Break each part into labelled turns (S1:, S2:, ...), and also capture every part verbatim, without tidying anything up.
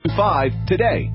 S1: five today.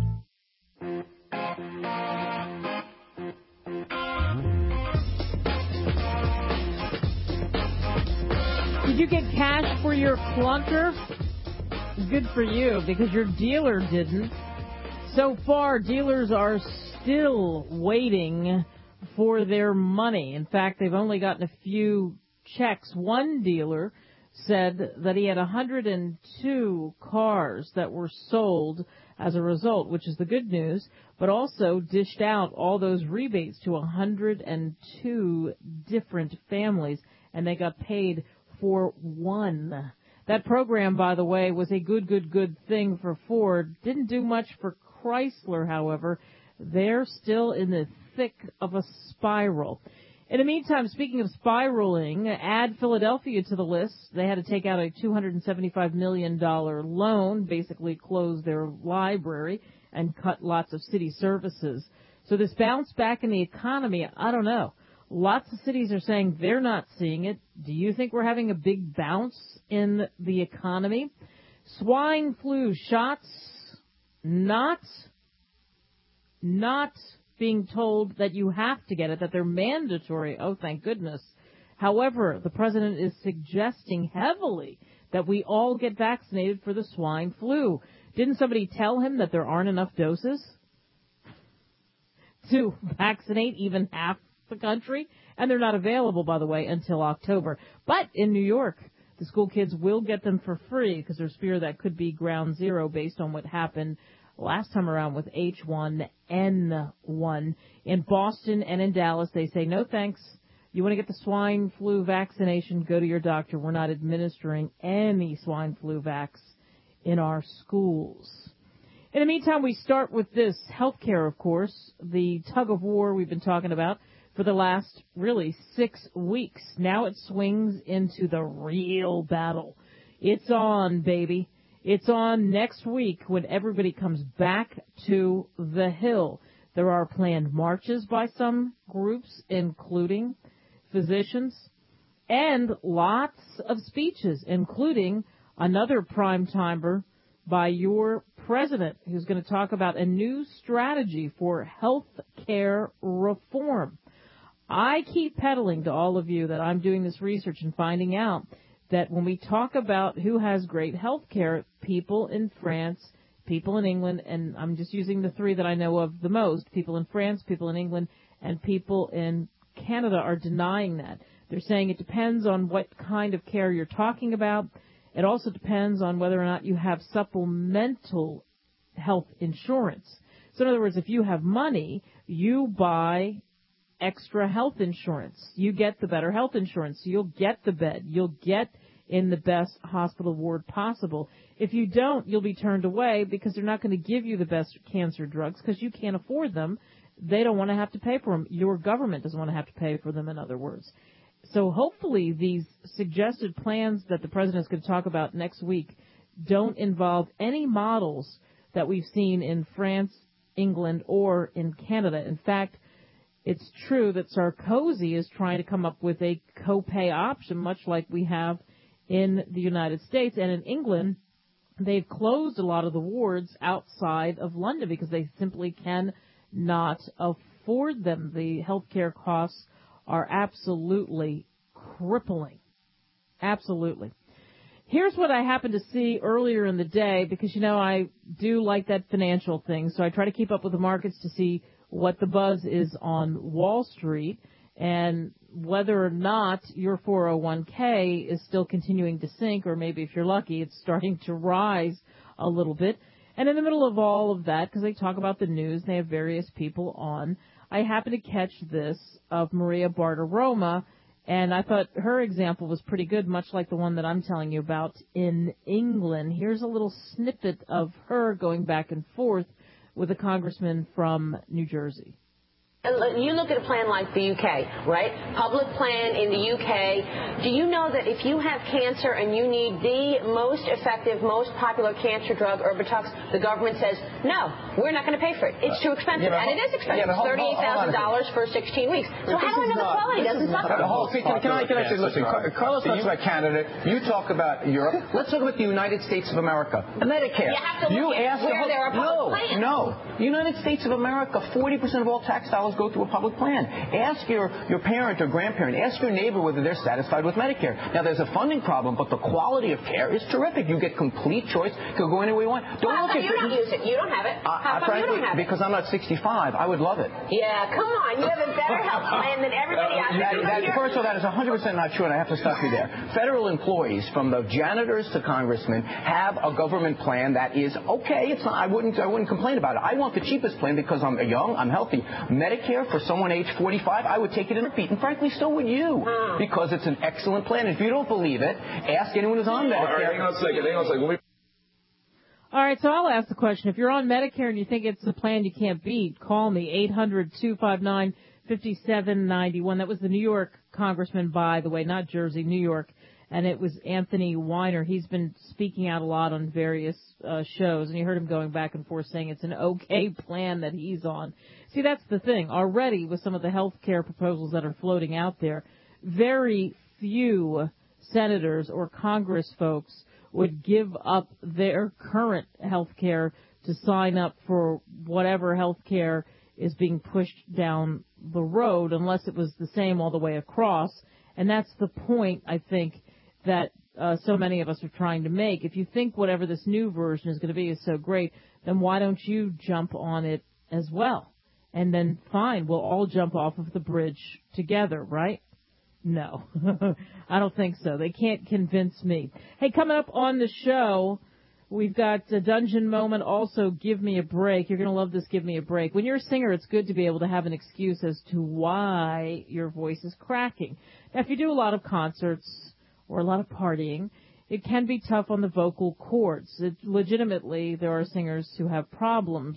S2: Did you get cash for your clunker? Good for you, because your dealer didn't. So far, dealers are still waiting for their money. In fact, they've only gotten a few checks. One dealer said that he had one hundred two cars that were sold as a result, which is the good news, but also dished out all those rebates to one hundred two different families, and they got paid for one. That program, by the way, was a good, good, good thing for Ford. Didn't do much for Chrysler, however. They're still in the thick of a spiral. In the meantime, speaking of spiraling, add Philadelphia to the list. They had to take out a two hundred seventy-five million dollars loan, basically close their library, and cut lots of city services. So this bounce back in the economy, I don't know. Lots of cities are saying they're not seeing it. Do you think we're having a big bounce in the economy? Swine flu shots, not, not being told that you have to get it, that they're mandatory. Oh, thank goodness. However, the president is suggesting heavily that we all get vaccinated for the swine flu. Didn't somebody tell him that there aren't enough doses to vaccinate even half the country? And they're not available, by the way, until October. But in New York, the school kids will get them for free because there's fear that could be ground zero based on what happened last time around with H one N one. In Boston and in Dallas, they say, no thanks. You want to get the swine flu vaccination, go to your doctor. We're not administering any swine flu vax in our schools. In the meantime, we start with this healthcare, of course, the tug of war we've been talking about for the last, really, six weeks. Now it swings into the real battle. It's on, baby. It's on next week when everybody comes back to the Hill. There are planned marches by some groups, including physicians, and lots of speeches, including another prime-timer by your president, who's going to talk about a new strategy for health care reform. I keep peddling to all of you that I'm doing this research and finding out that when we talk about who has great health care, people in France, people in England, and I'm just using the three that I know of the most, people in France, people in England, and people in Canada are denying that. They're saying it depends on what kind of care you're talking about. It also depends on whether or not you have supplemental health insurance. So in other words, if you have money, you buy extra health insurance. You get the better health insurance. You'll get the bed. You'll get in the best hospital ward possible. If you don't, you'll be turned away because they're not going to give you the best cancer drugs because you can't afford them. They don't want to have to pay for them. Your government doesn't want to have to pay for them, in other words. So hopefully these suggested plans that the president is going to talk about next week don't involve any models that we've seen in France, England, or in Canada. In fact, it's true that Sarkozy is trying to come up with a copay option, much like we have in the United States. And in England, they've closed a lot of the wards outside of London because they simply cannot afford them. The healthcare costs are absolutely crippling. Absolutely. Here's what I happened to see earlier in the day because, you know, I do like that financial thing, so I try to keep up with the markets to see what the buzz is on Wall Street and whether or not your four oh one k is still continuing to sink, or maybe if you're lucky, it's starting to rise a little bit. And in the middle of all of that, because they talk about the news, they have various people on, I happened to catch this of Maria Bartiromo, and I thought her example was pretty good, much like the one that I'm telling you about in England. Here's a little snippet of her going back and forth with a congressman from New Jersey.
S1: You look at a plan like the U K, right? Public plan in the U K. Do you know that if you have cancer and you need the most effective, most popular cancer drug, Erbitux, the government says, no, we're not going to pay for it. It's too expensive. Yeah, and it is expensive. Yeah, thirty-eight thousand dollars for sixteen weeks. So how do I know the quality doesn't suffer?
S3: Can, can I, can I say, listen, Carlos talks about Canada. You talk about Europe. Let's talk about the United States of America. Medicare.
S1: You have to look
S3: you
S1: at where there are public plans.
S3: No, no. The United States of America, forty percent of all tax dollars go through a public plan. Ask your, your parent or grandparent, ask your neighbor whether they're satisfied with Medicare. Now, there's a funding problem, but the quality of care is terrific. You get complete choice. You can go anywhere you want. Don't
S1: well,
S3: look
S1: how
S3: at
S1: you don't use it? You don't have it.
S3: Uh,
S1: how come
S3: frankly,
S1: you don't have
S3: because
S1: it?
S3: I'm not sixty-five. I would love it.
S1: Yeah, come on. You have a better health plan than everybody else.
S3: That, that, first of all, that is one hundred percent not true, and I have to stop you there. Federal employees, from the janitors to congressmen, have a government plan that is okay. It's not. I wouldn't. I wouldn't complain about it. I want the cheapest plan because I'm young. I'm healthy. Medicare for someone age forty-five, I would take it in a beat, and frankly, so would you, because it's an excellent plan. If you don't believe it, ask anyone who's on Medicare.
S4: All right, hang on a second. Hang on a second.
S2: All right, so I'll ask the question. If you're on Medicare and you think it's a plan you can't beat, call me, eight hundred two five nine five seven nine one. That was the New York congressman, by the way, not Jersey, New York. And it was Anthony Weiner. He's been speaking out a lot on various uh, shows, and you heard him going back and forth saying it's an okay plan that he's on. See, that's the thing. Already, with some of the health care proposals that are floating out there, very few senators or Congress folks would give up their current health care to sign up for whatever health care is being pushed down the road, unless it was the same all the way across. And that's the point, I think, that uh, so many of us are trying to make. If you think whatever this new version is going to be is so great, then why don't you jump on it as well? And then, fine, we'll all jump off of the bridge together, right? No, I don't think so. They can't convince me. Hey, coming up on the show, we've got a Dungeon Moment, also Give Me a Break. You're going to love this Give Me a Break. When you're a singer, it's good to be able to have an excuse as to why your voice is cracking. Now, if you do a lot of concerts or a lot of partying, it can be tough on the vocal cords. It, legitimately, there are singers who have problems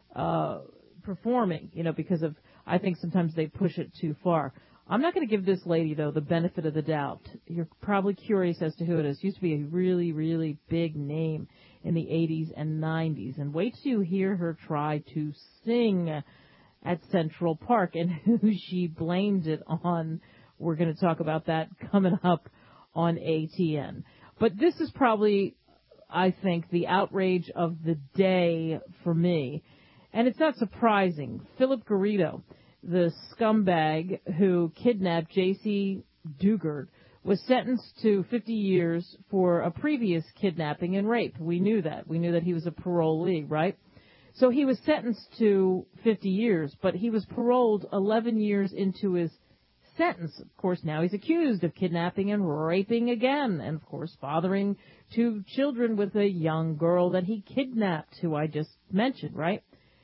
S2: uh, performing, you know, because of, I think sometimes they push it too far. I'm not going to give this lady, though, the benefit of the doubt. You're probably curious as to who it is. Used to be a really, really big name in the eighties and nineties. And wait till you hear her try to sing at Central Park and who she blamed it on. We're going to talk about that coming up on A T N. But this is probably, I think, the outrage of the day for me. And it's not surprising. Philip Garrido, the scumbag who kidnapped J C Dugard, was sentenced to fifty years for a previous kidnapping and rape. We knew that. We knew that he was a parolee, right? So he was sentenced to fifty years, but he was paroled eleven years into his sentence. Of course, now he's accused of kidnapping and raping again, and, of course, fathering two children with a young girl that he kidnapped, who I just mentioned, right?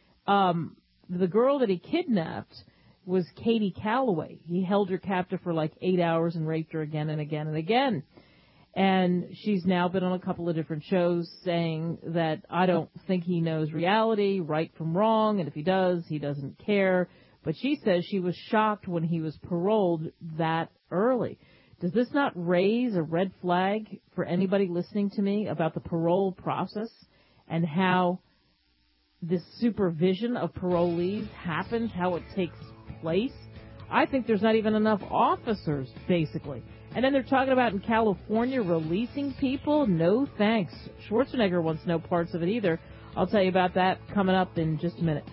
S2: Um... The girl that he kidnapped was Katie Calloway. He held her captive for like eight hours and raped her again and again and again. And she's now been on a couple of different shows saying that I don't think he knows reality, right from wrong, and if he does, he doesn't care. But she says she was shocked when he was paroled that early. Does this not raise a red flag for anybody listening to me about the parole process and how this supervision of parolees happens, how it takes place? I think there's not even enough officers, basically. And then they're talking about in California releasing people? No thanks. Schwarzenegger wants no parts of it either. I'll tell you about that coming up in just a minute.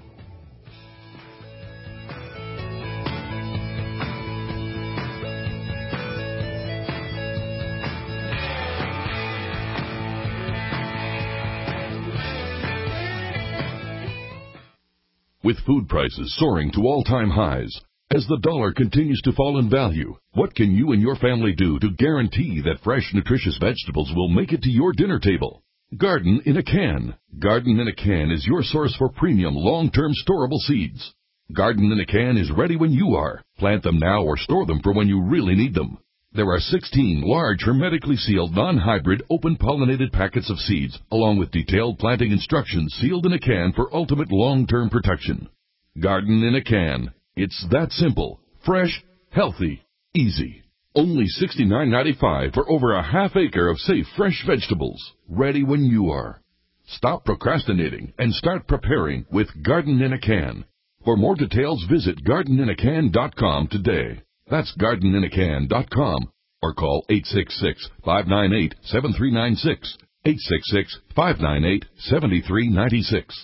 S5: With food prices soaring to all-time highs, as the dollar continues to fall in value, what can you and your family do to guarantee that fresh, nutritious vegetables will make it to your dinner table? Garden in a Can. Garden in a Can is your source for premium, long-term storable seeds. Garden in a Can is ready when you are. Plant them now or store them for when you really need them. There are sixteen large, hermetically sealed, non-hybrid, open-pollinated packets of seeds, along with detailed planting instructions sealed in a can for ultimate long-term protection. Garden in a Can. It's that simple, fresh, healthy, easy. Only sixty-nine ninety-five for over a half acre of safe, fresh vegetables, ready when you are. Stop procrastinating and start preparing with Garden in a Can. For more details, visit garden in a can dot com today. That's garden in a can dot com or call eight six six, five nine eight, seven three nine six, eight six six, five nine eight, seven three nine six.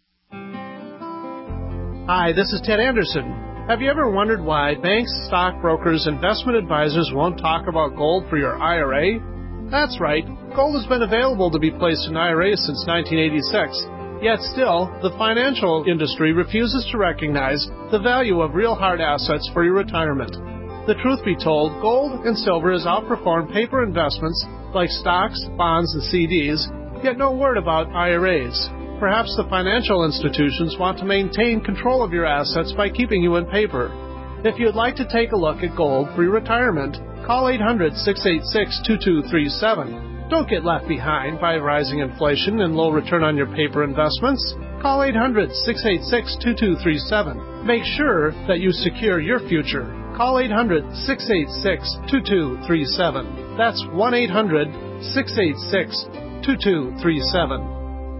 S4: Hi, this is Ted Anderson. Have you ever wondered why banks, stockbrokers, investment advisors won't talk about gold for your I R A? That's right. Gold has been available to be placed in I R As since nineteen eighty-six. Yet still, the financial industry refuses to recognize the value of real hard assets for your retirement. The truth be told, gold and silver has outperformed paper investments like stocks, bonds, and C Ds, yet no word about I R As. Perhaps the financial institutions want to maintain control of your assets by keeping you in paper. If you'd like to take a look at gold for your retirement, call eight hundred, six eight six, two two three seven. Don't get left behind by rising inflation and low return on your paper investments. Call eight hundred, six eight six, two two three seven. Make sure that you secure your future. Call eight hundred, six eight six, two two three seven. That's one eight hundred, six eight six, two two three seven.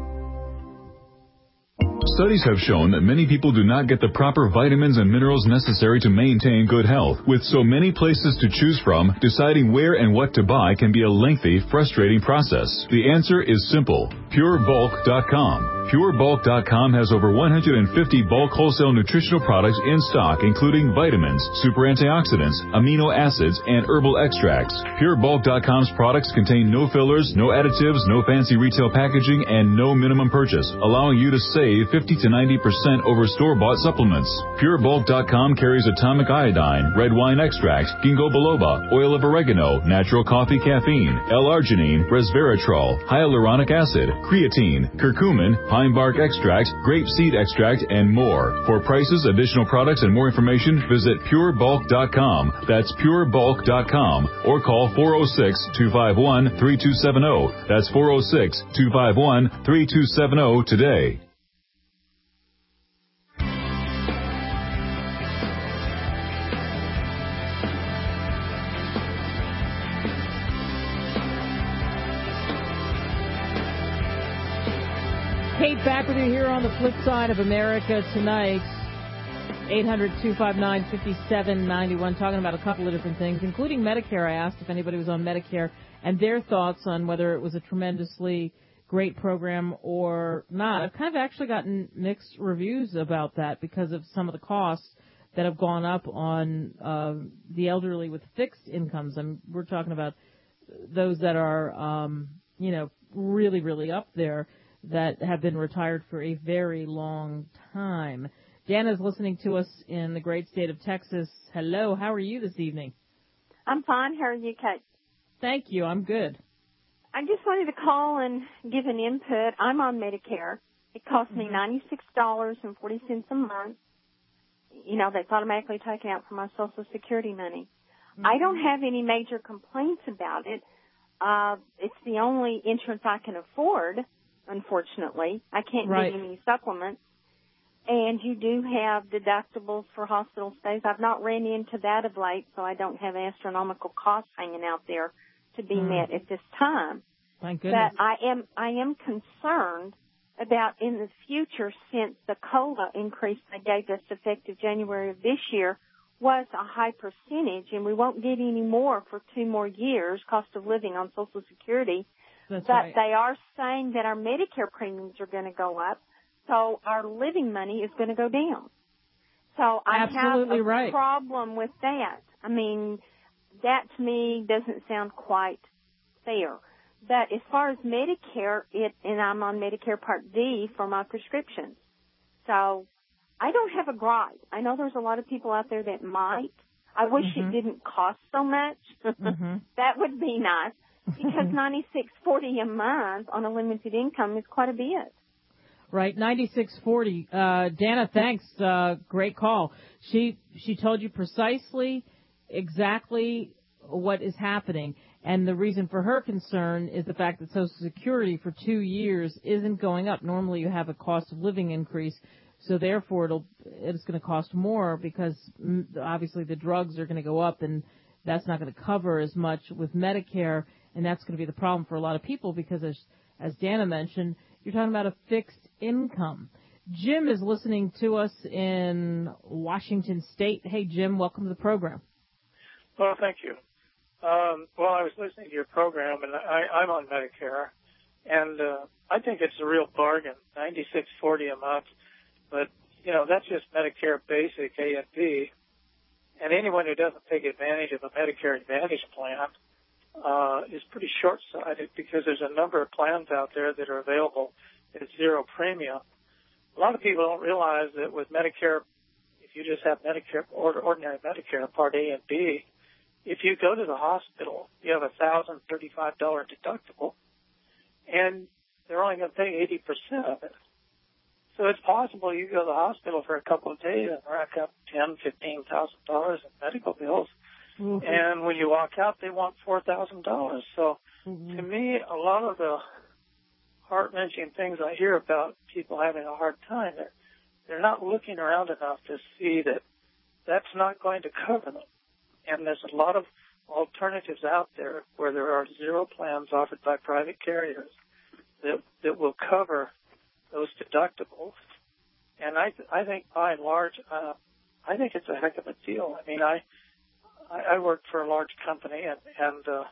S6: Studies have shown that many people do not get the proper vitamins and minerals necessary to maintain good health. With so many places to choose from, deciding where and what to buy can be a lengthy, frustrating process. The answer is simple. Pure Bulk dot com. Pure Bulk dot com has over one hundred fifty bulk wholesale nutritional products in stock, including vitamins, super antioxidants, amino acids, and herbal extracts. Pure Bulk dot com's products contain no fillers, no additives, no fancy retail packaging, and no minimum purchase, allowing you to save fifty to ninety percent over store-bought supplements. Pure Bulk dot com carries atomic iodine, red wine extract, ginkgo biloba, oil of oregano, natural coffee caffeine, L-arginine, resveratrol, hyaluronic acid, creatine, curcumin, pine bark extract, grape seed extract, and more. For prices, additional products, and more information, visit Pure Bulk dot com. That's Pure Bulk dot com. Or call four oh six, two five one, three two seven oh. That's four oh six, two five one, three two seven oh today.
S2: Kate back with you here on the flip side of America tonight. eight hundred, two five nine, five seven nine one, talking about a couple of different things, including Medicare. I asked if anybody was on Medicare and their thoughts on whether it was a tremendously great program or not. I've kind of actually gotten mixed reviews about that because of some of the costs that have gone up on uh, the elderly with fixed incomes. I mean, we're talking about those that are, um, you know, really, really up there, that have been retired for a very long time. Dana's listening to us in the great state of Texas. Hello, how are you this evening?
S7: I'm fine. How are you, Kate?
S2: Thank you. I'm good.
S7: I just wanted to call and give an input. I'm on Medicare. It costs me ninety-six dollars and forty cents a month. You know, that's automatically taken out from my Social Security money. Mm-hmm. I don't have any major complaints about it. Uh, it's the only insurance I can afford. Unfortunately, I can't
S2: right.
S7: get any supplements. And you do have deductibles for hospital stays. I've not ran into that of late, so I don't have astronomical costs hanging out there to be mm. met at this time.
S2: Thank goodness.
S7: But I am, I am concerned about in the future, since the COLA increase they gave us effective January of this year was a high percentage, and we won't get any more for two more years, cost of living on Social Security.
S2: That's
S7: but
S2: right.
S7: they are saying that our Medicare premiums are going to go up, so our living money is going to go down. So I
S2: Absolutely
S7: have a
S2: right.
S7: problem with that. I mean, that to me doesn't sound quite fair. But as far as Medicare, it and I'm on Medicare Part D for my prescriptions. So I don't have a gripe. I know there's a lot of people out there that might. I wish
S2: mm-hmm.
S7: it didn't cost so much.
S2: mm-hmm.
S7: That would be nice. Because ninety-six forty a month on a limited income is quite a bit.
S2: Right, ninety-six forty. Uh, Dana, thanks. Uh, great call. She she told you precisely, exactly what is happening, and the reason for her concern is the fact that Social Security for two years isn't going up. Normally, you have a cost of living increase. So therefore, it'll it's going to cost more because mm, obviously the drugs are going to go up, and that's not going to cover as much with Medicare, and that's going to be the problem for a lot of people because, as as Dana mentioned, you're talking about a fixed income. Jim is listening to us in Washington State. Hey, Jim, welcome to the program.
S8: Well, thank you. Um, well, I was listening to your program, and I, I'm on Medicare, and uh, I think it's a real bargain, ninety-six forty a month. But, you know, that's just Medicare Basic, A and B. And anyone who doesn't take advantage of a Medicare Advantage plan uh, is pretty short-sighted because there's a number of plans out there that are available at zero premium. A lot of people don't realize that with Medicare, if you just have Medicare, ordinary Medicare, Part A and B, if you go to the hospital, you have a one thousand thirty-five dollars deductible, and they're only going to pay eighty percent of it. So it's possible you go to the hospital for a couple of days and rack up ten, fifteen thousand dollars in medical bills, mm-hmm. and when you walk out, they want four thousand dollars. So mm-hmm. to me, a lot of the heart-wrenching things I hear about people having a hard time, they're, they're not looking around enough to see that that's not going to cover them. And there's a lot of alternatives out there where there are zero plans offered by private carriers that that will cover those deductibles. And I th- I think by and large, uh, I think it's a heck of a deal. I mean, I I, I worked for a large company, and and uh,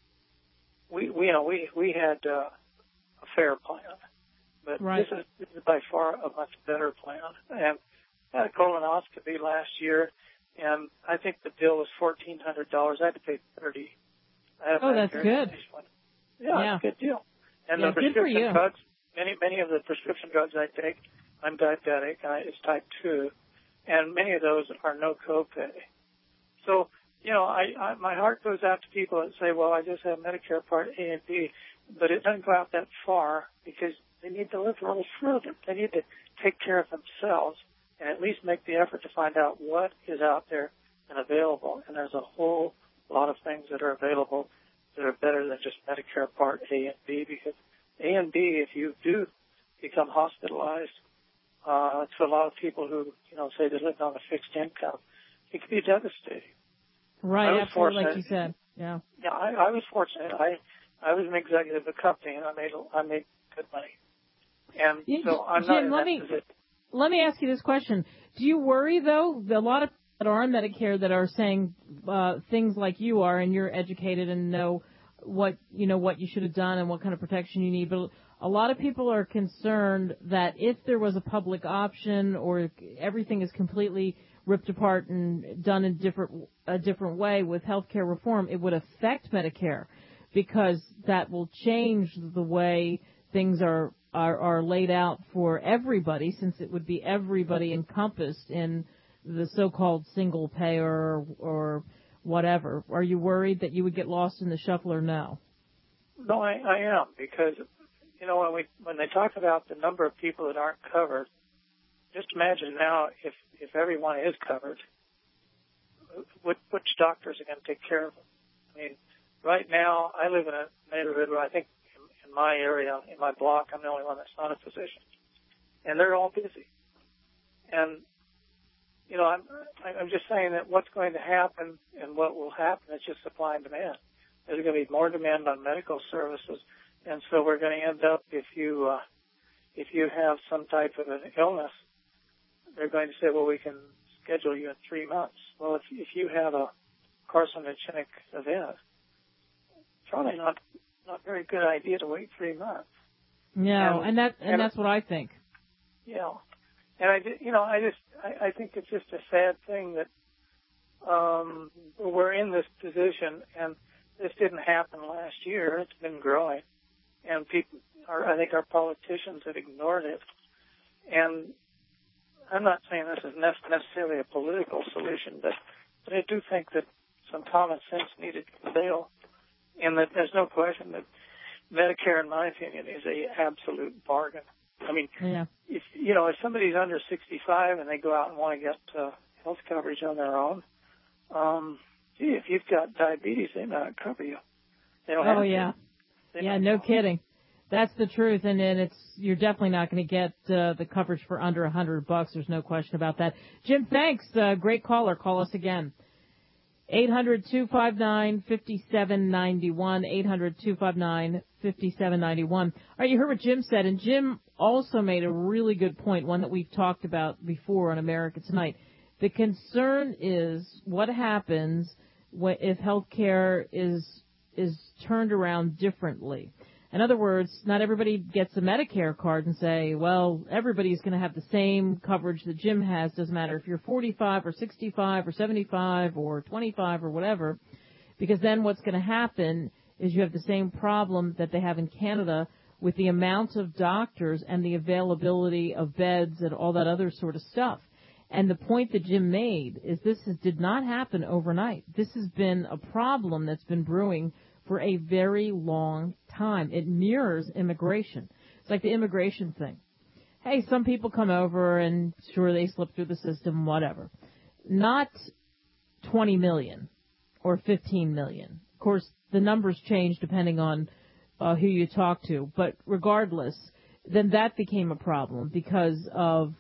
S8: we we you know we we had uh, a fair plan, but
S2: right.
S8: this is this is by far a much better plan. And I had a colonoscopy last year, and I think the bill was fourteen hundred dollars. I had to pay thirty.
S2: Oh, that's good.
S8: Yeah,
S2: yeah,
S8: it's a good deal. And
S2: yeah,
S8: the prescription
S2: good for you.
S8: drugs, many many of the prescription drugs I take, I'm diabetic. I, it's type two, and many of those are no copay. So, you know, I, I my heart goes out to people that say, well, I just have Medicare Part A and B, but it doesn't go out that far because they need to live a little further. They need to take care of themselves and at least make the effort to find out what is out there and available. And there's a whole lot of things that are available that are better than just Medicare Part A and B, because A and B, if you do become hospitalized, uh, to a lot of people who, you know, say they live on a fixed income, it can be devastating.
S2: Right, absolutely, like you said. Yeah.
S8: Yeah, I, I was fortunate. I I was an executive of a company, and I made I made good money. And
S2: yeah,
S8: so I'm
S2: Jim,
S8: not in
S2: let
S8: that
S2: me
S8: position.
S2: let me ask you this question: do you worry, though, a lot of that are on Medicare that are saying uh, things like you are, and you're educated and know what you know what you should have done and what kind of protection you need, but a lot of people are concerned that if there was a public option or everything is completely ripped apart and done in different a different way with health care reform, it would affect Medicare because that will change the way things are, are are laid out for everybody, since it would be everybody encompassed in the so-called single payer or, or whatever. Are you worried that you would get lost in the shuffle or no?
S8: No, I, I am, because, you know, when we when they talk about the number of people that aren't covered, just imagine now if, if everyone is covered, which, which doctors are going to take care of them? I mean, right now, I live in a neighborhood where I think in, in my area, in my block, I'm the only one that's not a physician. And they're all busy. And, you know, I'm, I'm just saying that what's going to happen and what will happen is just supply and demand. There's going to be more demand on medical services. And so we're going to end up, if you, uh, if you have some type of an illness, they're going to say, well, we can schedule you in three months. Well, if, if you have a carcinogenic event, it's probably not not a very good idea to wait three months.
S2: No, and, and that and, and that's what I think.
S8: Yeah, and I, you know, I just I, I think it's just a sad thing that um, we're in this position, and this didn't happen last year. It's been growing, and people, are, I think, our politicians have ignored it. And I'm not saying this is necessarily a political solution, but, but I do think that some common sense needed to prevail, and that there's no question that Medicare, in my opinion, is a absolute bargain. I mean,
S2: yeah.
S8: if you know, if somebody's under sixty-five and they go out and want to get uh, health coverage on their own, um, gee, if you've got diabetes, they may not cover you. They don't
S2: oh
S8: have
S2: yeah,
S8: to.
S2: yeah, no kidding. That's the truth, and then it's you're definitely not going to get uh, the coverage for under a hundred bucks. There's no question about that. Jim, thanks. Uh, great caller. Call us again. eight hundred two five nine five seven nine one. eight hundred two five nine five seven nine one. All right, you heard what Jim said, and Jim also made a really good point, one that we've talked about before on America Tonight. The concern is what happens if health care is is turned around differently. In other words, not everybody gets a Medicare card and say, well, everybody's going to have the same coverage that Jim has. Doesn't matter if you're forty-five or sixty-five or seventy-five or twenty-five or whatever, because then what's going to happen is you have the same problem that they have in Canada with the amount of doctors and the availability of beds and all that other sort of stuff. And the point that Jim made is this is, did not happen overnight. This has been a problem that's been brewing for a very long time. It mirrors immigration. It's like the immigration thing. Hey, some people come over and sure they slip through the system, whatever. Not twenty million or fifteen million. Of course, the numbers change depending on uh, who you talk to. But regardless, then that became a problem because of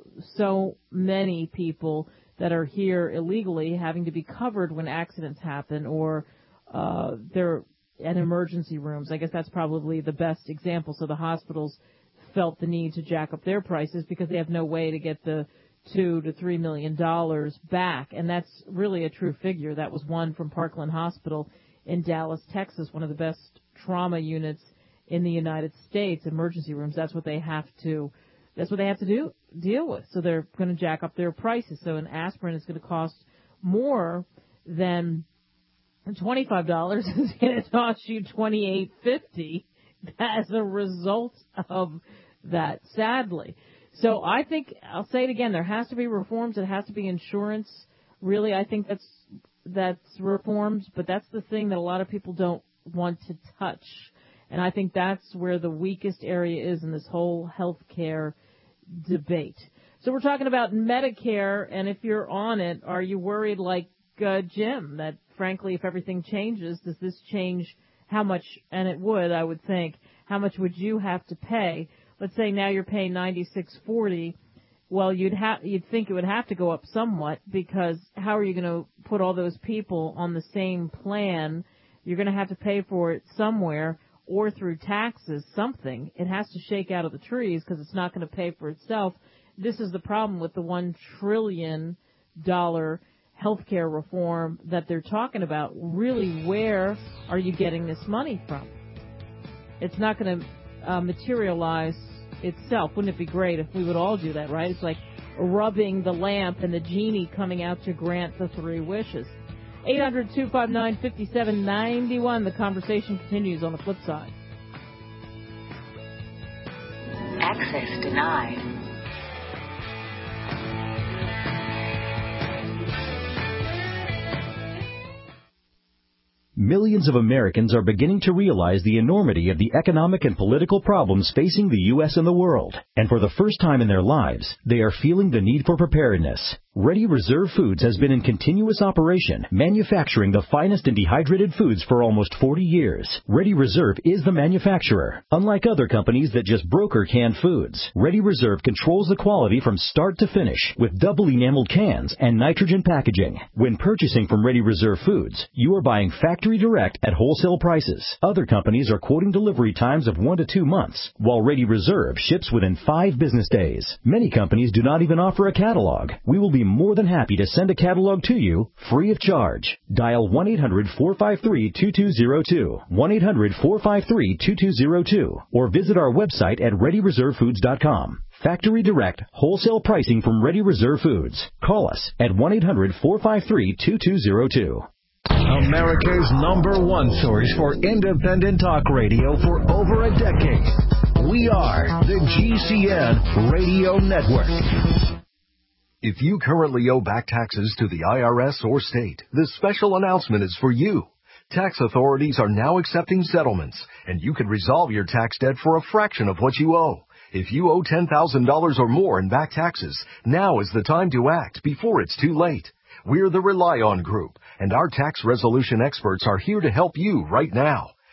S2: so many people that are here illegally having to be covered when accidents happen or Uh, they're at emergency rooms. I guess that's probably the best example. So the hospitals felt the need to jack up their prices because they have no way to get the two to three million dollars back. And that's really a true figure. That was one from Parkland Hospital in Dallas, Texas, one of the best trauma units in the United States, emergency rooms. That's what they have to, that's what they have to do, deal with. So they're going to jack up their prices. So an aspirin is going to cost more than twenty-five dollars is going to cost you twenty-eight fifty as a result of that, sadly. So I think, I'll say it again, there has to be reforms. It has to be insurance. Really, I think that's that's reforms, but that's the thing that a lot of people don't want to touch. And I think that's where the weakest area is in this whole health care debate. So we're talking about Medicare, and if you're on it, are you worried like uh, Jim that, frankly, if everything changes, does this change how much, and it would, I would think, how much would you have to pay? Let's say now you're paying ninety-six forty. Well, you'd have, you'd think it would have to go up somewhat because how are you going to put all those people on the same plan? You're going to have to pay for it somewhere or through taxes, something. It has to shake out of the trees because it's not going to pay for itself. This is the problem with the one trillion dollars healthcare reform that they're talking about. Really, where are you getting this money from? It's not going to uh, materialize itself. Wouldn't it be great if we would all do that, right? It's like rubbing the lamp and the genie coming out to grant the three wishes. eight hundred two five nine five seven nine one. The conversation continues on the flip side.
S9: Access denied.
S10: Millions of Americans are beginning to realize the enormity of the economic and political problems facing the U S and the world. And for the first time in their lives, they are feeling the need for preparedness. Ready Reserve Foods has been in continuous operation, manufacturing the finest in dehydrated foods for almost forty years. Ready Reserve is the manufacturer. Unlike other companies that just broker canned foods, Ready Reserve controls the quality from start to finish with double enameled cans and nitrogen packaging. When purchasing from Ready Reserve Foods, you are buying factory direct at wholesale prices. Other companies are quoting delivery times of one to two months, while Ready Reserve ships within five business days. Many companies do not even offer a catalog. We will be more than happy to send a catalog to you free of charge. Dial one eight hundred four five three two two zero two, one eight hundred four five three two two zero two, or visit our website at ready reserve foods dot com. Factory direct, wholesale pricing from Ready Reserve Foods. Call us at one eight hundred four five three two two zero two.
S11: America's number one source for independent talk radio for over a decade. We are the G C N Radio Network. If you currently owe back taxes to the I R S or state, this special announcement is for you. Tax authorities are now accepting settlements, and you can resolve your tax debt for a fraction of what you owe. If you owe ten thousand dollars or more in back taxes, now is the time to act before it's too late. We're the Rely On Group, and our tax resolution experts are here to help you right now.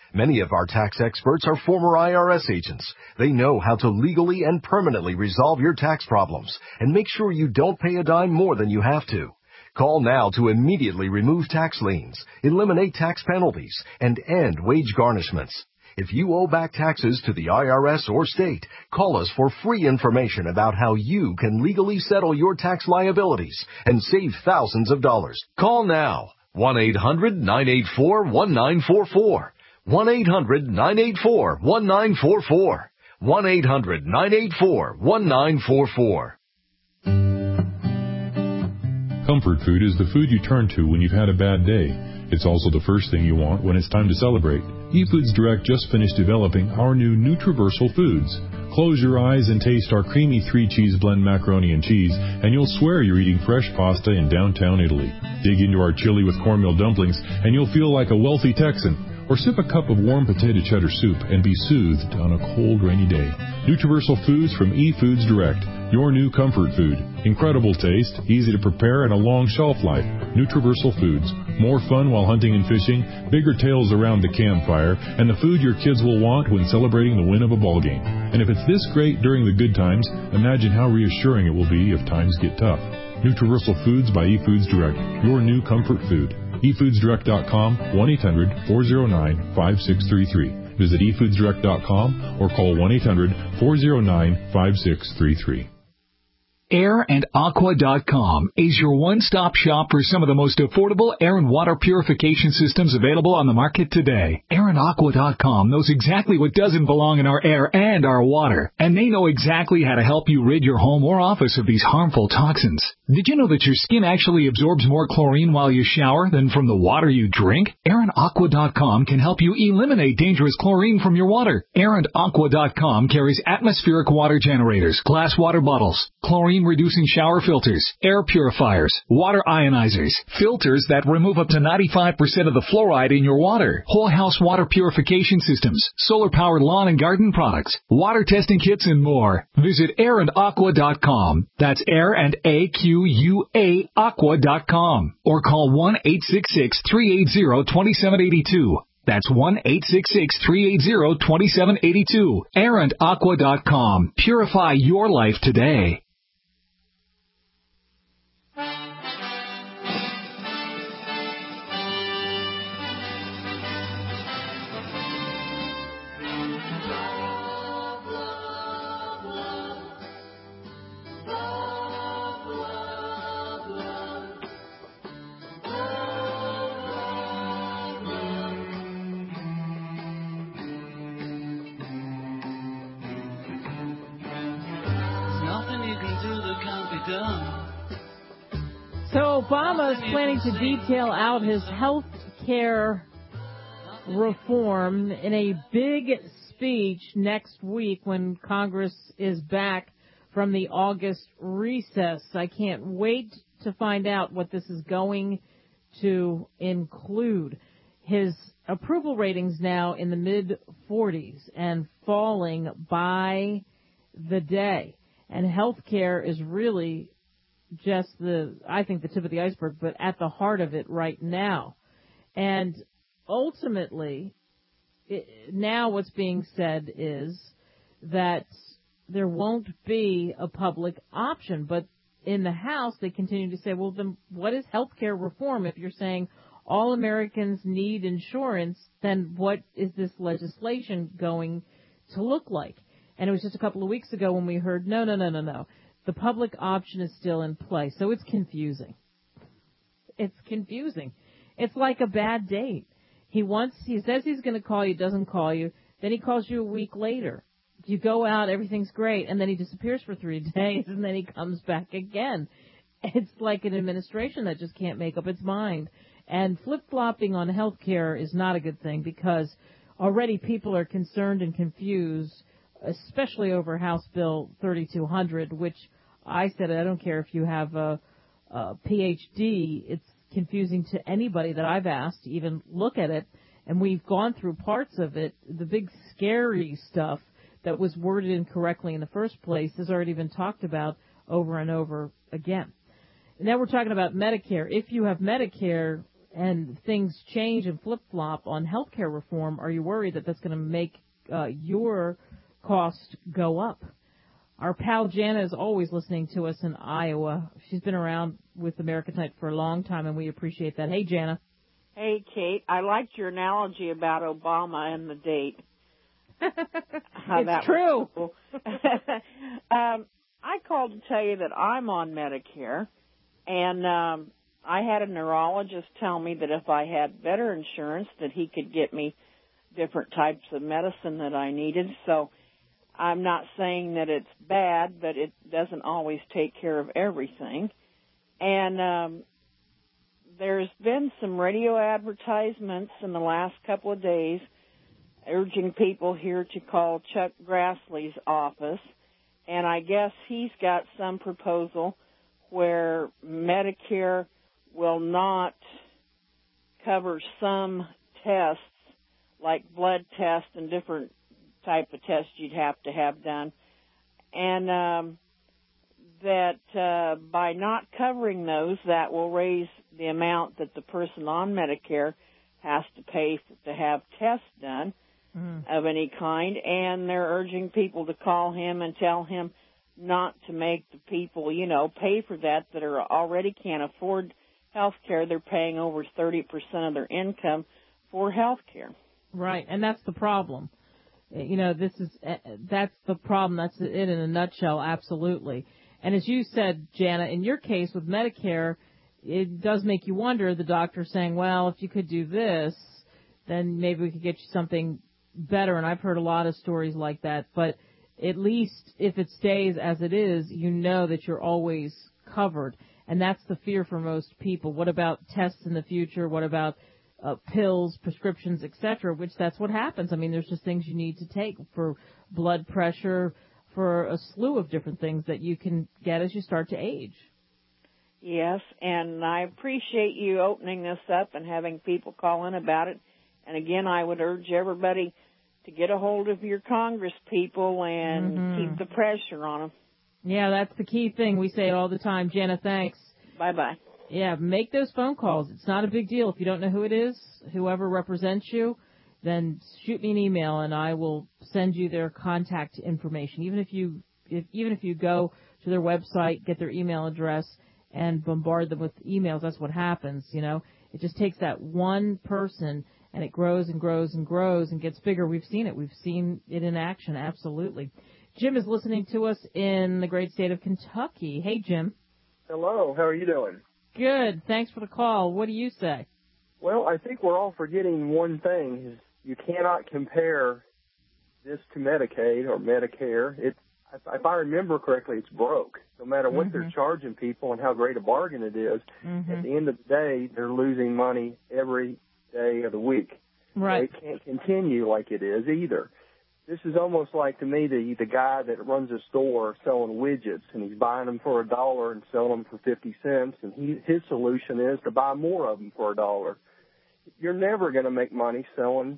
S12: Many of our tax experts are former I R S agents. They know how to legally and permanently resolve your tax problems and make sure you don't pay a dime more than you have to. Call now to immediately remove tax liens, eliminate tax penalties, and end wage garnishments. If you owe back taxes to the I R S or state, call us for free information about how you can legally settle your tax liabilities and save thousands of dollars. Call now. one eight hundred nine eight four one nine four four. one eight hundred nine eight four one nine four four. one eight hundred nine eight four one nine four four.
S6: Comfort food is the food you turn to when you've had a bad day. It's also the first thing you want when it's time to celebrate. eFoods Direct just finished developing our new Nutriversal Foods. Close your eyes and taste our creamy three-cheese blend macaroni and cheese, and you'll swear you're eating fresh pasta in downtown Italy. Dig into our chili with cornmeal dumplings, and you'll feel like a wealthy Texan. Or sip a cup of warm potato cheddar soup and be soothed on a cold, rainy day. Nutriversal Foods from eFoods Direct, your new comfort food. Incredible taste, easy to prepare, and a long shelf life. Nutriversal Foods. More fun while hunting and fishing, bigger tales around the campfire, and the food your kids will want when celebrating the win of a ball game. And if it's this great during the good times, imagine how reassuring it will be if times get tough. Nutriversal Foods by eFoods Direct, your new comfort food. e foods direct dot com, one eight hundred four oh nine five six three three. Visit e foods direct dot com or call one eight hundred four oh nine five six three three.
S13: air and aqua dot com is your one-stop shop for some of the most affordable air and water purification systems available on the market today. air and aqua dot com knows exactly what doesn't belong in our air and our water, and they know exactly how to help you rid your home or office of these harmful toxins. Did you know that your skin actually absorbs more chlorine while you shower than from the water you drink? air and aqua dot com can help you eliminate dangerous chlorine from your water. air and aqua dot com carries atmospheric water generators, glass water bottles, chlorine-reducing shower filters, air purifiers, water ionizers, filters that remove up to ninety-five percent of the fluoride in your water, whole house water purification systems, solar-powered lawn and garden products, water testing kits, and more. Visit air and aqua dot com. That's air and A Q U A aqua dot com. Or call one eight six six three eight zero two seven eight two. That's one eight six six three eight zero two seven eight two. air and aqua dot com. Purify your life today.
S2: So Obama is planning to detail out his health care reform in a big speech next week when Congress is back from the August recess. I can't wait to find out what this is going to include. His approval ratings now in the mid forties and falling by the day. And health care is really just the, I think, the tip of the iceberg, but at the heart of it right now. And ultimately, it, now what's being said is that there won't be a public option. But in the House, they continue to say, well, then what is health care reform? If you're saying all Americans need insurance, then what is this legislation going to look like? And it was just a couple of weeks ago when we heard, no, no, no, no, no. The public option is still in play. So it's confusing. It's confusing. It's like a bad date. He wants, he says he's going to call you, doesn't call you. Then he calls you a week later. You go out, everything's great. And then he disappears for three days and then he comes back again. It's like an administration that just can't make up its mind. And flip-flopping on health care is not a good thing because already people are concerned and confused, especially over House Bill thirty-two hundred, which I said I don't care if you have a, a P H D. It's confusing to anybody that I've asked to even look at it. And we've gone through parts of it. The big scary stuff that was worded incorrectly in the first place has already been talked about over and over again. And now we're talking about Medicare. If you have Medicare and things change and flip-flop on health care reform, are you worried that that's going to make uh, your cost go up? Our pal Jana is always listening to us in Iowa. She's been around with America Tonight for a long time, and we appreciate that. Hey, Jana.
S14: Hey, Kate. I liked your analogy about Obama and the date.
S2: How it's true.
S14: Cool. um, I called to tell you that I'm on Medicare, and um, I had a neurologist tell me that if I had better insurance, that he could get me different types of medicine that I needed. So I'm not saying that it's bad, but it doesn't always take care of everything. And um, there's been some radio advertisements in the last couple of days urging people here to call Chuck Grassley's office. And I guess he's got some proposal where Medicare will not cover some tests, like blood tests and different type of tests you'd have to have done. And um, that uh, by not covering those, that will raise the amount that the person on Medicare has to pay for, to have tests done mm. of any kind. And they're urging people to call him and tell him not to make the people, you know, pay for that that are already can't afford health care. They're paying over thirty percent of their income for health care.
S2: Right, and that's the problem. You know, this is that's the problem. That's it in a nutshell, absolutely. And as you said, Jana, in your case with Medicare, it does make you wonder, the doctor saying, well, if you could do this, then maybe we could get you something better. And I've heard a lot of stories like that. But at least if it stays as it is, you know that you're always covered. And that's the fear for most people. What about tests in the future? What about uh, pills, prescriptions, et cetera, which that's what happens. I mean, there's just things you need to take for blood pressure, for a slew of different things that you can get as you start to age.
S14: Yes, and I appreciate you opening this up and having people call in about it. And again, I would urge everybody to get a hold of your Congress people and mm-hmm. keep the pressure on them.
S2: Yeah, that's the key thing. We say it all the time. Jana, thanks.
S14: Bye-bye.
S2: Yeah, make those phone calls. It's not a big deal. If you don't know who it is, whoever represents you, then shoot me an email and I will send you their contact information. Even if you, if, even if you go to their website, get their email address, and bombard them with emails, that's what happens, you know. It just takes that one person, and it grows and grows and grows and gets bigger. We've seen it. We've seen it in action, absolutely. Jim is listening to us in the great state of Kentucky. Hey, Jim.
S15: Hello. How are you doing?
S2: Good. Thanks for the call. What do you say?
S15: Well, I think we're all forgetting one thing. Is you cannot compare this to Medicaid or Medicare. It, if I remember correctly, it's broke. No matter what mm-hmm. they're charging people and how great a bargain it is, mm-hmm. at the end of the day, they're losing money every day of the week.
S2: Right.
S15: They can't continue like it is either. This is almost like, to me, the the guy that runs a store selling widgets, and he's buying them for a dollar and selling them for fifty cents, and he, his solution is to buy more of them for a dollar. You're never going to make money selling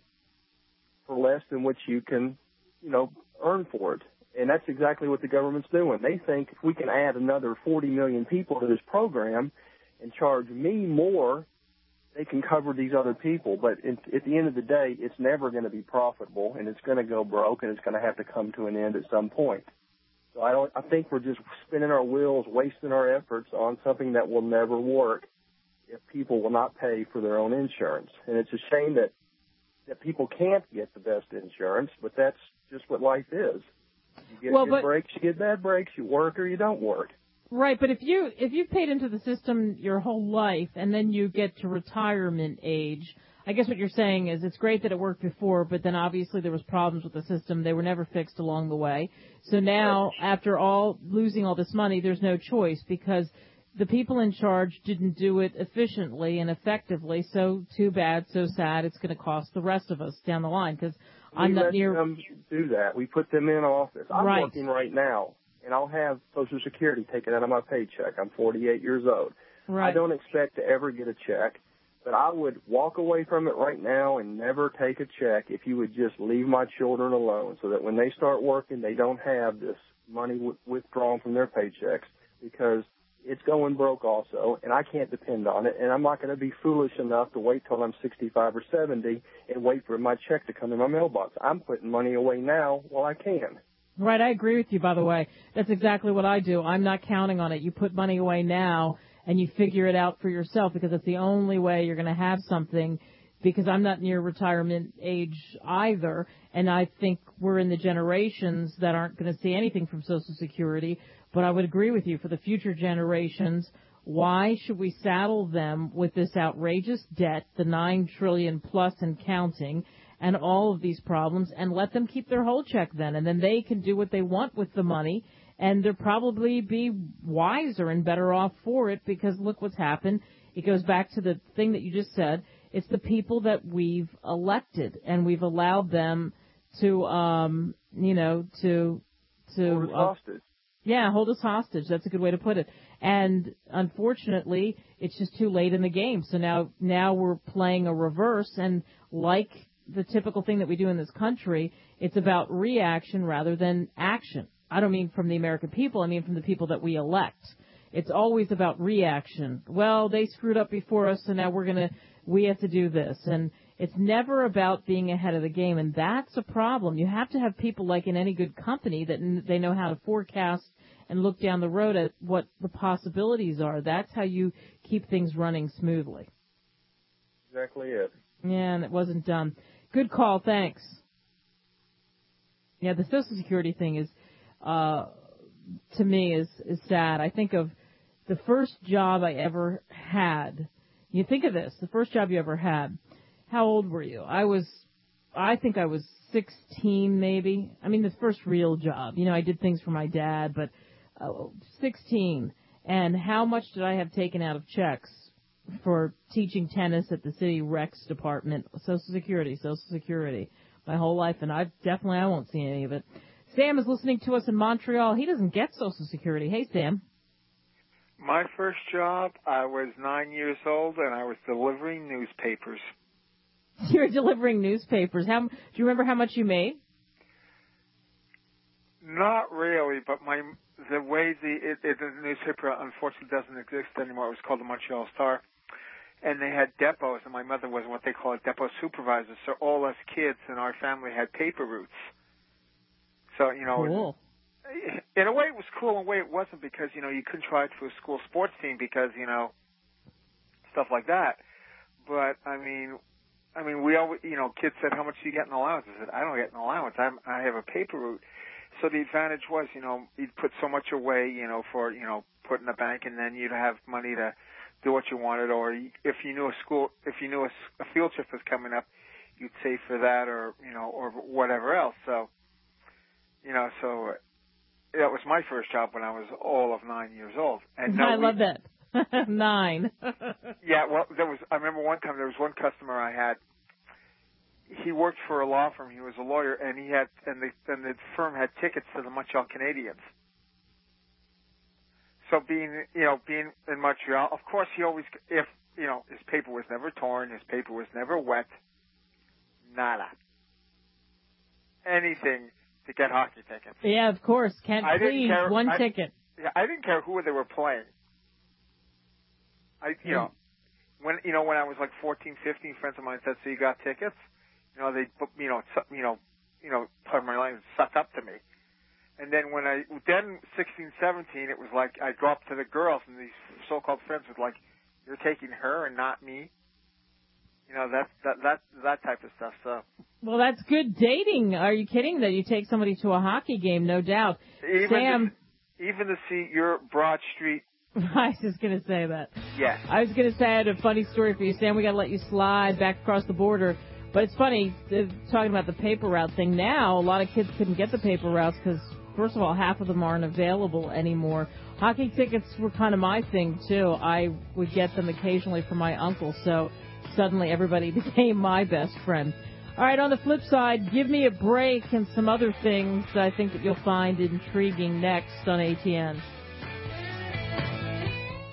S15: for less than what you can, you know, earn for it. And that's exactly what the government's doing. They think if we can add another forty million people to this program and charge me more, they can cover these other people. But in, at the end of the day, it's never going to be profitable, and it's going to go broke, and it's going to have to come to an end at some point. So I don't. I think we're just spinning our wheels, wasting our efforts on something that will never work if people will not pay for their own insurance. And it's a shame that that people can't get the best insurance, but that's just what life is. You get
S2: well,
S15: good
S2: but,
S15: breaks, you get bad breaks, you work or you don't work.
S2: Right, but if you if you've paid into the system your whole life and then you get to retirement age, I guess what you're saying is it's great that it worked before, but then obviously there was problems with the system. They were never fixed along the way. So now, right. after all losing all this money, there's no choice because the people in charge didn't do it efficiently and effectively. So too bad, so sad. It's going to cost the rest of us down the line because I'm not near.
S15: We let them do that. We put them in office. I'm
S2: right.
S15: working right now, and I'll have Social Security taken out of my paycheck. I'm forty-eight years old.
S2: Right.
S15: I don't expect to ever get a check, but I would walk away from it right now and never take a check if you would just leave my children alone so that when they start working, they don't have this money w- withdrawn from their paychecks because it's going broke also, and I can't depend on it, and I'm not going to be foolish enough to wait till I'm sixty-five or seventy and wait for my check to come in my mailbox. I'm putting money away now while I can.
S2: Right, I agree with you, by the way. That's exactly what I do. I'm not counting on it. You put money away now, and you figure it out for yourself, because it's the only way you're going to have something, because I'm not near retirement age either, and I think we're in the generations that aren't going to see anything from Social Security. But I would agree with you, for the future generations, why should we saddle them with this outrageous debt, the nine trillion dollars plus and counting, and all of these problems, and let them keep their whole check then, and then they can do what they want with the money, and they'll probably be wiser and better off for it, because look what's happened. It goes back to the thing that you just said. It's the people that we've elected, and we've allowed them to, um, you know, to, to,
S15: Hold us hostage.
S2: Yeah, hold us hostage. That's a good way to put it. And unfortunately, it's just too late in the game. So now, now we're playing a reverse, and like the typical thing that we do in this country, it's about reaction rather than action. I don't mean from the American people. I mean from the people that we elect. It's always about reaction. Well, they screwed up before us, so now we're going to, we have to do this. And it's never about being ahead of the game, and that's a problem. You have to have people, like in any good company, that n- they know how to forecast and look down the road at what the possibilities are. That's how you keep things running smoothly.
S15: Exactly it.
S2: Yeah, and it wasn't done. Good call, thanks. Yeah, the Social Security thing is, uh, to me, is, is sad. I think of the first job I ever had. You think of this, the first job you ever had. How old were you? I was, I think I was sixteen maybe. I mean, the first real job. You know, I did things for my dad, but uh, sixteen. And how much did I have taken out of checks for teaching tennis at the city recs department? Social Security, Social Security, my whole life. And I definitely, I won't see any of it. Sam is listening to us in Montreal. He doesn't get Social Security. Hey, Sam.
S16: My first job, I was nine years old, and I was delivering newspapers.
S2: You're delivering newspapers. How do you remember how much you made?
S16: Not really, but my the way the it, it, the newspaper unfortunately doesn't exist anymore. It was called the Montreal Star, and they had depots, and my mother was what they call a depot supervisor. So all us kids in our family had paper routes. So you know,
S2: cool.
S16: In a way it was cool. In a way it wasn't, because you know you couldn't try it for a school sports team because you know stuff like that. But I mean. I mean, we always, you know, kids said, how much do you get in allowance? I said, I don't get an allowance. I'm, I have a paper route. So the advantage was, you know, you'd put so much away, you know, for, you know, put in the bank, and then you'd have money to do what you wanted. Or if you knew a school, if you knew a, a field trip was coming up, you'd save for that, or, you know, or whatever else. So, you know, so that was my first job when I was all of nine years old. And no,
S2: I
S16: we,
S2: love that. Nine.
S16: Yeah, well, there was. I remember one time there was one customer I had. He worked for a law firm. He was a lawyer, and he had, and the and the firm had tickets to the Montreal Canadiens. So being, you know, being in Montreal, of course, he always, if you know, his paper was never torn, his paper was never wet, nada, anything to get hockey tickets.
S2: Yeah, of course. Can't
S16: I
S2: please
S16: care,
S2: one
S16: I,
S2: ticket.
S16: Yeah, I didn't care who they were playing. I, you know, when you know when I was like fourteen, fifteen, friends of mine said, "So you got tickets?" You know, they, you know, you know, you know, pardon my language, sucked up to me. And then when I, then sixteen, seventeen, it was like I'd go up to the girls, and these so-called friends was like, "You're taking her and not me." You know, that that that that type of stuff. So.
S2: Well, that's good dating. Are you kidding? That you take somebody to a hockey game, no doubt.
S16: Even
S2: Sam,
S16: to, even to see your Broad Street.
S2: I was just going to say that.
S16: Yeah.
S2: I was going to say I had a funny story for you, Sam. We got to let you slide back across the border. But it's funny, talking about the paper route thing. Now, a lot of kids couldn't get the paper routes because, first of all, half of them aren't available anymore. Hockey tickets were kind of my thing, too. I would get them occasionally from my uncle, so suddenly everybody became my best friend. All right, on the flip side, give me a break and some other things I think that you'll find intriguing next on A T N.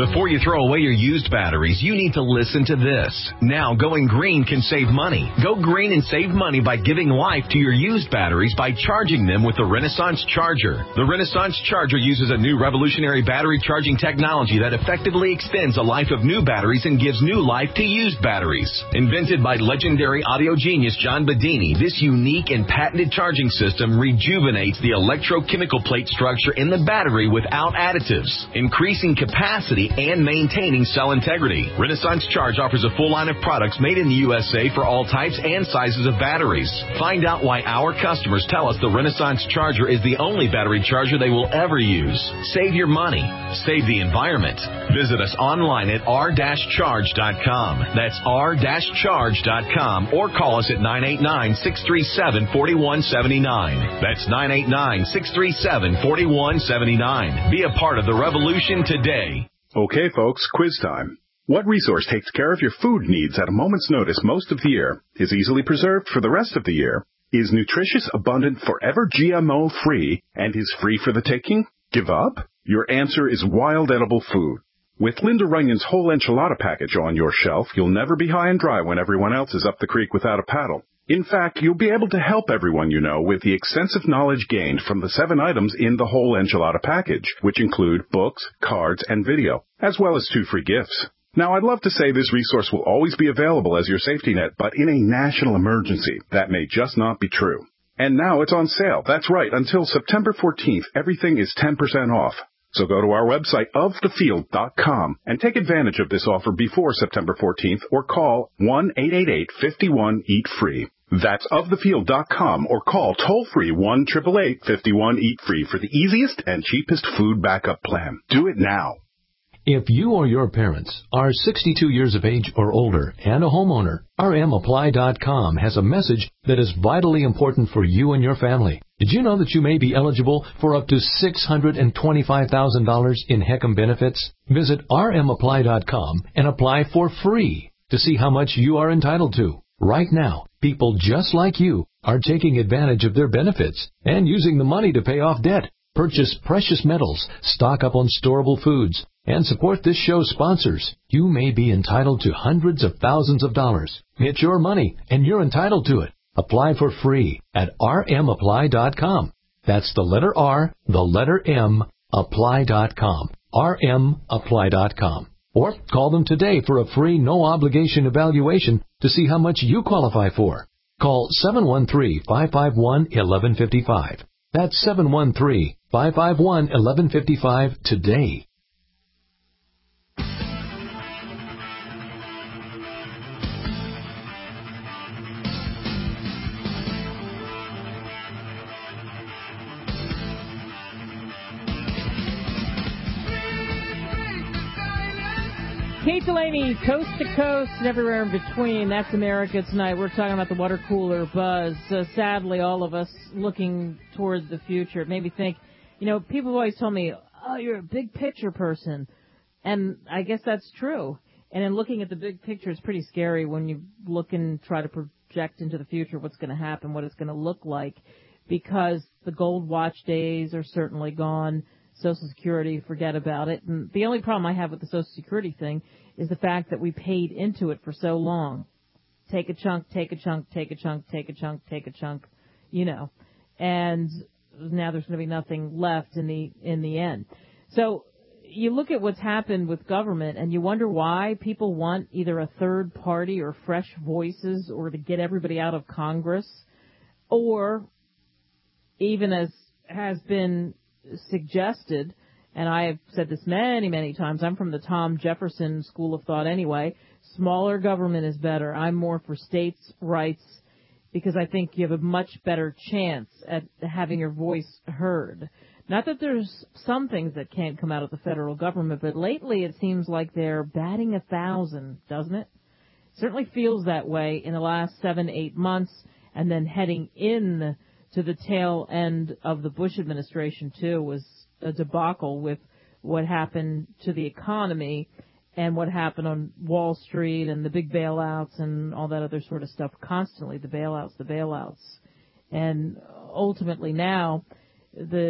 S17: Before you throw away your used batteries, you need to listen to this. Now, going green can save money. Go green and save money by giving life to your used batteries by charging them with the Renaissance Charger. The Renaissance Charger uses a new revolutionary battery charging technology that effectively extends the life of new batteries and gives new life to used batteries. Invented by legendary audio genius John Bedini, this unique and patented charging system rejuvenates the electrochemical plate structure in the battery without additives, increasing capacity and maintaining cell integrity. Renaissance Charge offers a full line of products made in the U S A for all types and sizes of batteries. Find out why our customers tell us the Renaissance Charger is the only battery charger they will ever use. Save your money. Save the environment. Visit us online at r dash charge dot com. That's r dash charge dot com or call us at nine eight nine, six three seven, four one seven nine. That's nine eight nine, six three seven, four one seven nine. Be a part of the revolution today.
S18: Okay, folks, quiz time. What resource takes care of your food needs at a moment's notice most of the year, is easily preserved for the rest of the year, is nutritious, abundant, forever G M O-free, and is free for the taking? Give up? Your answer is wild edible food. With Linda Runyon's whole enchilada package on your shelf, you'll never be high and dry when everyone else is up the creek without a paddle. In fact, you'll be able to help everyone you know with the extensive knowledge gained from the seven items in the whole enchilada package, which include books, cards, and video, as well as two free gifts. Now, I'd love to say this resource will always be available as your safety net, but in a national emergency, that may just not be true. And now it's on sale. That's right. Until September fourteenth, everything is ten percent off. So go to our website, of the field dot com, and take advantage of this offer before September fourteenth, or call one eight eight eight, five one, eat free. That's of the field dot com, or call toll-free one eight eight eight, five one, eat free for the easiest and cheapest food backup plan. Do it now.
S19: If you or your parents are sixty-two years of age or older and a homeowner, R M apply dot com has a message that is vitally important for you and your family. Did you know that you may be eligible for up to six hundred twenty-five thousand dollars in HECM benefits? Visit R M apply dot com and apply for free to see how much you are entitled to. Right now, people just like you are taking advantage of their benefits and using the money to pay off debt, purchase precious metals, stock up on storable foods, and support this show's sponsors. You may be entitled to hundreds of thousands of dollars. It's your money, and you're entitled to it. Apply for free at R M apply dot com. That's the letter R, the letter M, apply dot com. R M apply dot com. Or call them today for a free no-obligation evaluation to see how much you qualify for. Call seven one three, five five one, one one five five. That's seven one three, five five one, one one five five today.
S2: Kate Delaney, coast to coast and everywhere in between. That's America Tonight. We're talking about the water cooler buzz. Uh, sadly, all of us looking toward the future. It made me think, you know, people have always told me, oh, you're a big picture person. And I guess that's true. And in looking at the big picture, it's pretty scary when you look and try to project into the future what's going to happen, what it's going to look like, because the gold watch days are certainly gone. Social Security, forget about it. And the only problem I have with the Social Security thing is the fact that we paid into it for so long. Take a chunk, take a chunk, take a chunk, take a chunk, take a chunk, you know. And now there's going to be nothing left in the in the end. So you look at what's happened with government and you wonder why people want either a third party or fresh voices or to get everybody out of Congress, or even as has been suggested, and I have said this many, many times, I'm from the Tom Jefferson school of thought anyway, smaller government is better. I'm more for states' rights because I think you have a much better chance at having your voice heard. Not that there's some things that can't come out of the federal government, but lately it seems like they're batting a thousand, doesn't it? Certainly feels that way in the last seven, eight months, and then heading in to the tail end of the Bush administration, too, was a debacle with what happened to the economy and what happened on Wall Street and the big bailouts and all that other sort of stuff. Constantly, the bailouts, the bailouts. And ultimately now, the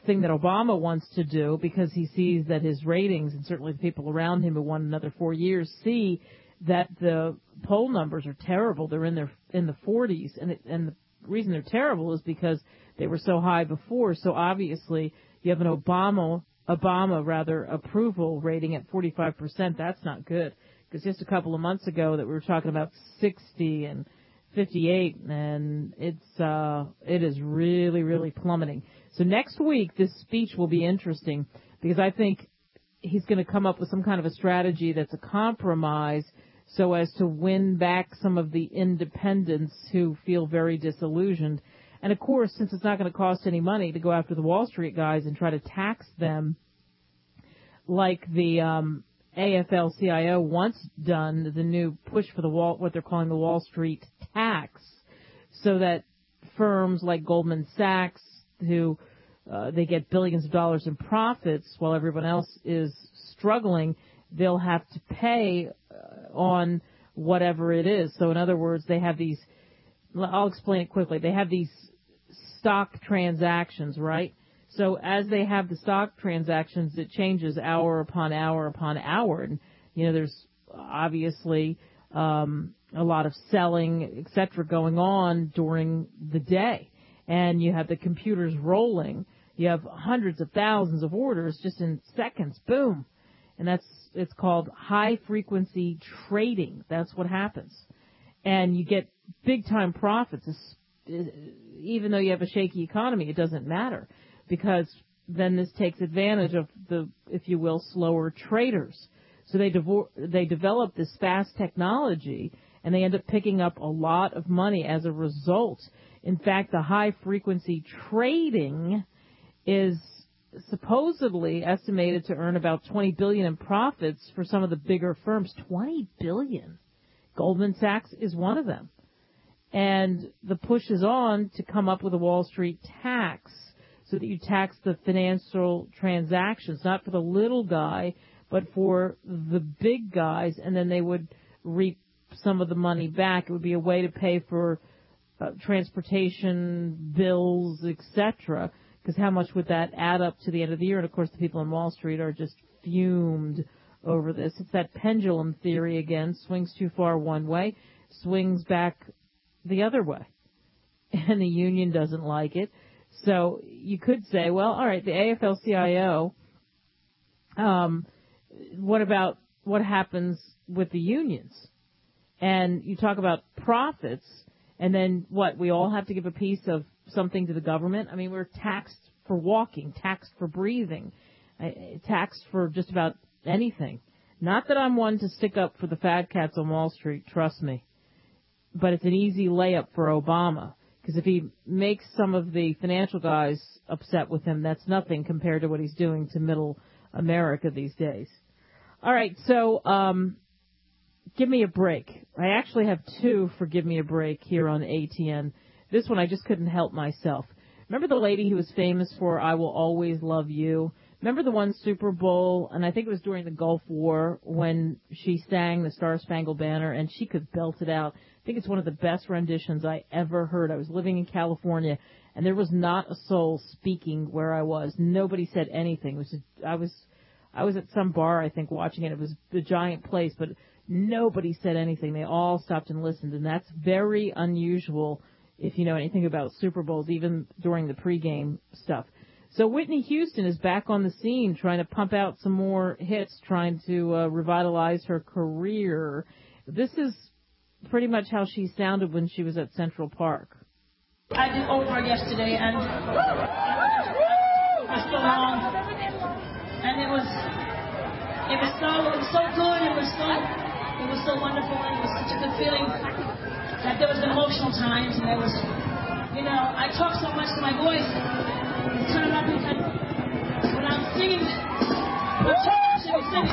S2: thing that Obama wants to do, because he sees that his ratings, and certainly the people around him who won another four years, see that the poll numbers are terrible. They're in their in the forties, and it, and the reason they're terrible is because they were so high before. So obviously, you have an Obama Obama rather approval rating at forty-five percent. That's not good, because just a couple of months ago that we were talking about sixty and fifty-eight, and it's uh, it is really, really plummeting. So next week, this speech will be interesting, because I think he's going to come up with some kind of a strategy that's a compromise so as to win back some of the independents who feel very disillusioned. And, of course, since it's not going to cost any money to go after the Wall Street guys and try to tax them like the um, A F L C I O once done, the new push for the wall, what they're calling the Wall Street tax, so that firms like Goldman Sachs, who uh, they get billions of dollars in profits while everyone else is struggling, they'll have to pay uh, on whatever it is. So in other words, they have these, I'll explain it quickly, they have these stock transactions, right? So as they have the stock transactions, it changes hour upon hour upon hour. And, you know, there's obviously um, a lot of selling, et cetera, going on during the day. And you have the computers rolling. You have hundreds of thousands of orders just in seconds. Boom. And that's, it's called high-frequency trading. That's what happens. And you get big-time profits. Even though you have a shaky economy, it doesn't matter, because then this takes advantage of the, if you will, slower traders. So they devo- they develop this fast technology, and they end up picking up a lot of money as a result. In fact, the high-frequency trading is supposedly estimated to earn about twenty billion dollars in profits for some of the bigger firms. twenty billion dollars. Goldman Sachs is one of them. And the push is on to come up with a Wall Street tax, so that you tax the financial transactions, not for the little guy, but for the big guys, and then they would reap some of the money back. It would be a way to pay for uh, transportation bills, et cetera, because how much would that add up to the end of the year? And, of course, the people on Wall Street are just fumed over this. It's that pendulum theory again. Swings too far one way, swings back the other way. And the union doesn't like it. So you could say, well, all right, the A F L C I O, um, what about what happens with the unions? And you talk about profits, and then what? We all have to give a piece of something to the government? I mean, we're taxed for walking, taxed for breathing, taxed for just about anything. Not that I'm one to stick up for the fat cats on Wall Street, trust me. But it's an easy layup for Obama, because if he makes some of the financial guys upset with him, that's nothing compared to what he's doing to middle America these days. All right, so um, give me a break. I actually have two for Give Me a Break here on A T N. This one I just couldn't help myself. Remember the lady who was famous for I Will Always Love You? Remember the one Super Bowl, and I think it was during the Gulf War, when she sang the Star Spangled Banner, and she could belt it out. I think it's one of the best renditions I ever heard. I was living in California, and there was not a soul speaking where I was. Nobody said anything. It was just, I was I was at some bar, I think, watching it. It was a giant place, but nobody said anything. They all stopped and listened, and that's very unusual if you know anything about Super Bowls, even during the pregame stuff. So Whitney Houston is back on the scene, trying to pump out some more hits, trying to uh, revitalize her career. This is pretty much how she sounded when she was at Central Park.
S20: I did Oprah yesterday, and it was so long, and it was, it was so, it was so good. It was so, it was so wonderful, and it was such a good feeling. That there was emotional times, and there was, you know, I talk so much to my voice. Turn it up because when I'm singing, I'm should be singing.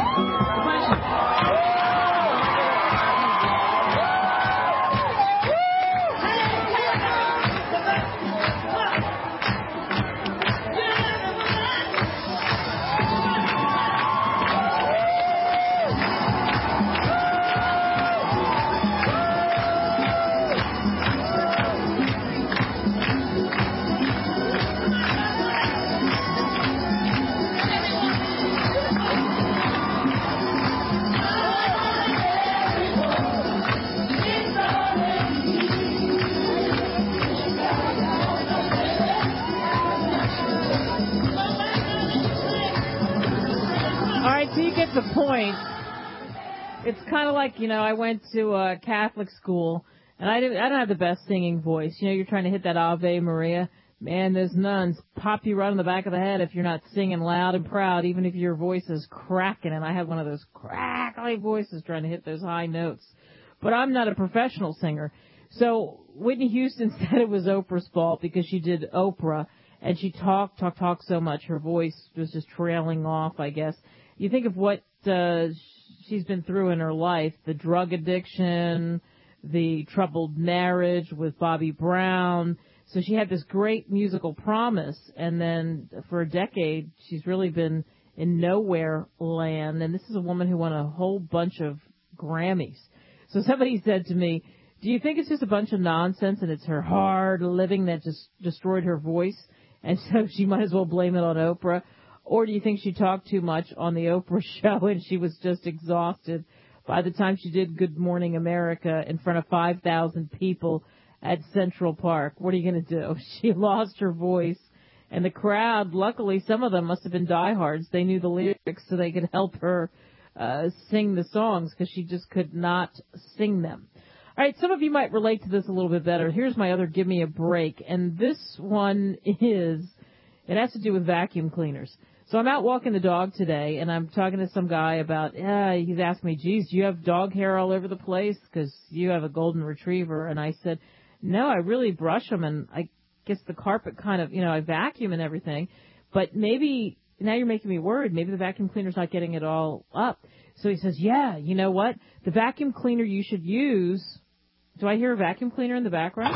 S2: So you get the point. It's kind of like, you know, I went to a Catholic school, and I, didn't, I don't have the best singing voice. You know, you're trying to hit that Ave Maria. Man, those nuns pop you right on the back of the head if you're not singing loud and proud, even if your voice is cracking. And I had one of those crackly voices trying to hit those high notes. But I'm not a professional singer. So Whitney Houston said it was Oprah's fault because she did Oprah, and she talked, talked, talked so much, her voice was just trailing off, I guess. You think of what uh, she's been through in her life, the drug addiction, the troubled marriage with Bobby Brown. So she had this great musical promise, and then for a decade, she's really been in nowhere land. And this is a woman who won a whole bunch of Grammys. So somebody said to me, do you think it's just a bunch of nonsense and it's her hard living that just destroyed her voice, and so she might as well blame it on Oprah? Or do you think she talked too much on the Oprah show and she was just exhausted by the time she did Good Morning America in front of five thousand people at Central Park? What are you going to do? She lost her voice, and the crowd, luckily some of them must have been diehards. They knew the lyrics so they could help her uh, sing the songs because she just could not sing them. All right, some of you might relate to this a little bit better. Here's my other Give Me a Break, and this one is, it has to do with vacuum cleaners. So I'm out walking the dog today, and I'm talking to some guy about, yeah, he's asking me, geez, do you have dog hair all over the place? Because you have a golden retriever. And I said, no, I really brush them, and I guess the carpet kind of, you know, I vacuum and everything. But maybe, now you're making me worried, maybe the vacuum cleaner's not getting it all up. So he says, yeah, you know what? The vacuum cleaner you should use, do I hear a vacuum cleaner in the background?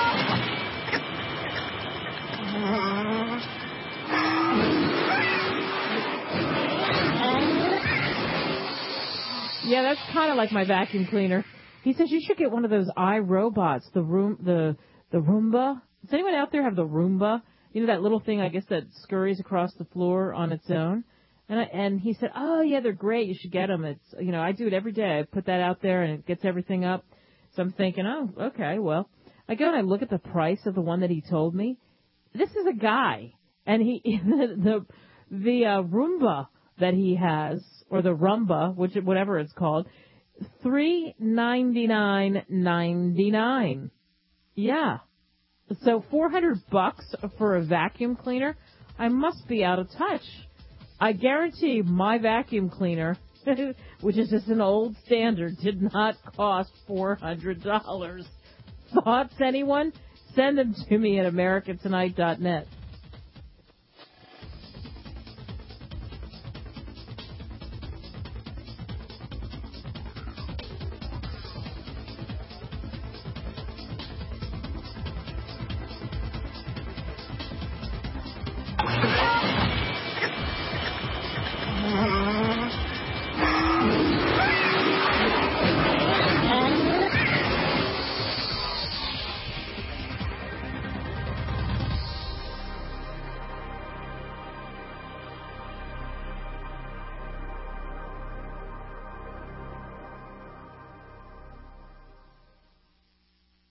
S2: Yeah, that's kind of like my vacuum cleaner. He says you should get one of those iRobots, the room, the the Roomba. Does anyone out there have the Roomba? You know, that little thing, I guess, that scurries across the floor on its own. And I, and he said, oh yeah, they're great. You should get them. It's, you know, I do it every day. I put that out there and it gets everything up. So I'm thinking, oh, okay, well, I go and I look at the price of the one that he told me. This is a guy, and he the the, the uh, Roomba that he has, or the Rumba, which whatever it's called, three ninety-nine ninety-nine. Yeah. So four hundred bucks for a vacuum cleaner. I must be out of touch. I guarantee my vacuum cleaner, which is just an old standard, did not cost four hundred dollars. Thoughts, anyone? Send them to me at america tonight dot net.